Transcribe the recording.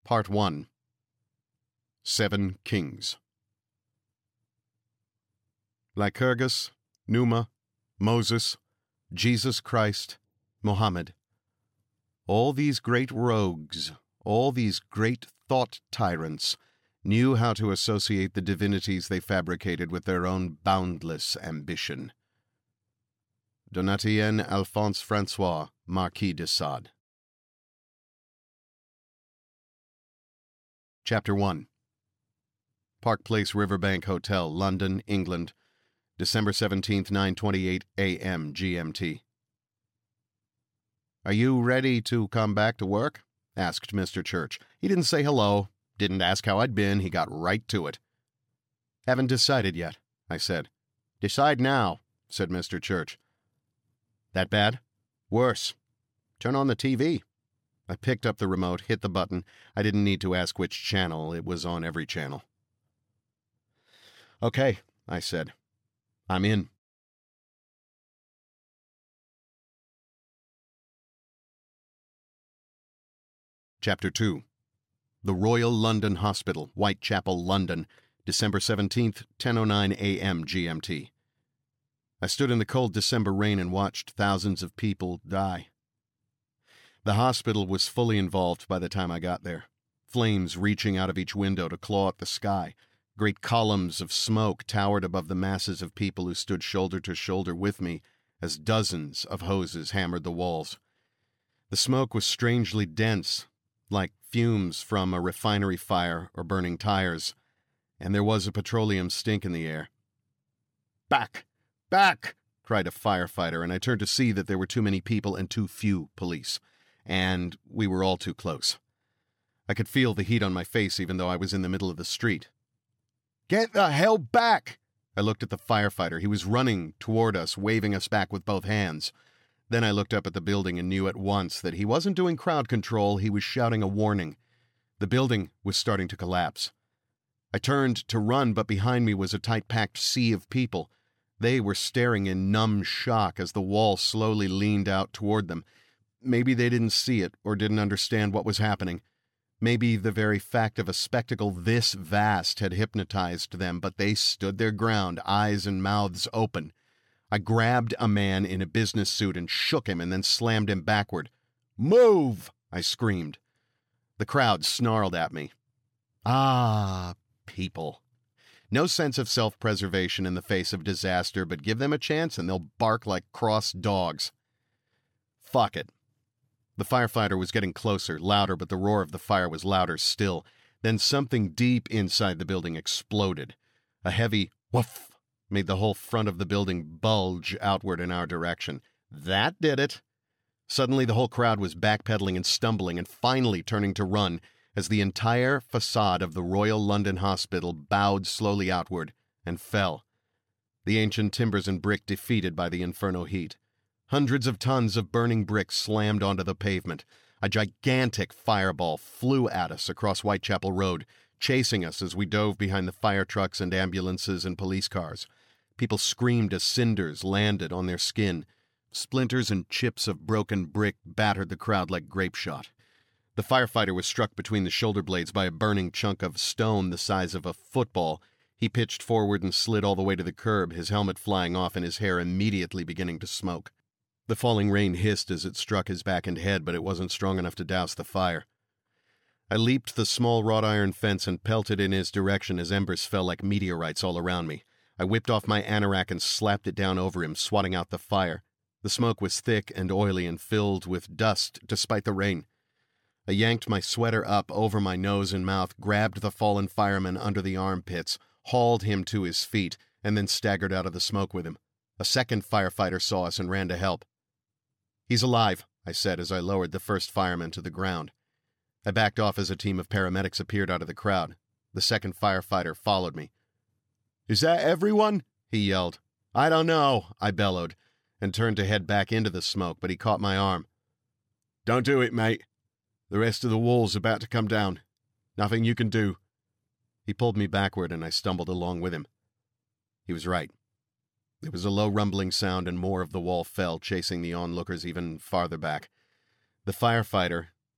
Part 1. 7 Kings. Lycurgus, Numa, Moses, Jesus Christ, Mohammed. All these great rogues, all these great thought tyrants, knew how to associate the divinities they fabricated with their own boundless ambition. Donatien Alphonse Francois, Marquis de Sade. Chapter 1. Park Place Riverbank Hotel, London, England, December 17th, 9:28 a.m. GMT. "Are you ready to come back to work?" asked Mr. Church. He didn't say hello, didn't ask how I'd been, he got right to it. "Haven't decided yet," I said. "Decide now," said Mr. Church. "That bad?" "Worse. Turn on the TV." I picked up the remote, hit the button. I didn't need to ask which channel. It was on every channel. "Okay," I said. "I'm in." Chapter 2. The Royal London Hospital, Whitechapel, London, December 17th, 10:09 a.m. GMT. I stood in the cold December rain and watched thousands of people die. The hospital was fully involved by the time I got there, flames reaching out of each window to claw at the sky. Great columns of smoke towered above the masses of people who stood shoulder to shoulder with me as dozens of hoses hammered the walls. The smoke was strangely dense, like fumes from a refinery fire or burning tires, and there was a petroleum stink in the air. "Back! Back!" cried a firefighter, and I turned to see that there were too many people and too few police, and we were all too close. I could feel the heat on my face even though I was in the middle of the street. "Get the hell back!" I looked at the firefighter. He was running toward us, waving us back with both hands. Then I looked up at the building and knew at once that he wasn't doing crowd control, he was shouting a warning. The building was starting to collapse. I turned to run, but behind me was a tight-packed sea of people. They were staring in numb shock as the wall slowly leaned out toward them. Maybe they didn't see it or didn't understand what was happening. Maybe the very fact of a spectacle this vast had hypnotized them, but they stood their ground, eyes and mouths open. I grabbed a man in a business suit and shook him and then slammed him backward. "Move!" I screamed. The crowd snarled at me. Ah, people. No sense of self-preservation in the face of disaster, but give them a chance and they'll bark like cross dogs. Fuck it. The firefighter was getting closer, louder, but the roar of the fire was louder still. Then something deep inside the building exploded. A heavy woof made the whole front of the building bulge outward in our direction. That did it. Suddenly the whole crowd was backpedaling and stumbling and finally turning to run as the entire facade of the Royal London Hospital bowed slowly outward and fell. The ancient timbers and brick defeated by the inferno heat. Hundreds of tons of burning bricks slammed onto the pavement. A gigantic fireball flew at us across Whitechapel Road, chasing us as we dove behind the fire trucks and ambulances and police cars. People screamed as cinders landed on their skin. Splinters and chips of broken brick battered the crowd like grape shot. The firefighter was struck between the shoulder blades by a burning chunk of stone the size of a football. He pitched forward and slid all the way to the curb, his helmet flying off and his hair immediately beginning to smoke. The falling rain hissed as it struck his back and head, but it wasn't strong enough to douse the fire. I leaped the small wrought iron fence and pelted in his direction as embers fell like meteorites all around me. I whipped off my anorak and slapped it down over him, swatting out the fire. The smoke was thick and oily and filled with dust despite the rain. I yanked my sweater up over my nose and mouth, grabbed the fallen fireman under the armpits, hauled him to his feet, and then staggered out of the smoke with him. A second firefighter saw us and ran to help. "He's alive," I said as I lowered the first fireman to the ground. I backed off as a team of paramedics appeared out of the crowd. The second firefighter followed me. "Is that everyone?" he yelled. "I don't know," I bellowed, and turned to head back into the smoke, but he caught my arm. "Don't do it, mate. The rest of the wall's about to come down. Nothing you can do." He pulled me backward, and I stumbled along with him. He was right. There was a low rumbling sound, and more of the wall fell, chasing the onlookers even farther back. The firefighter,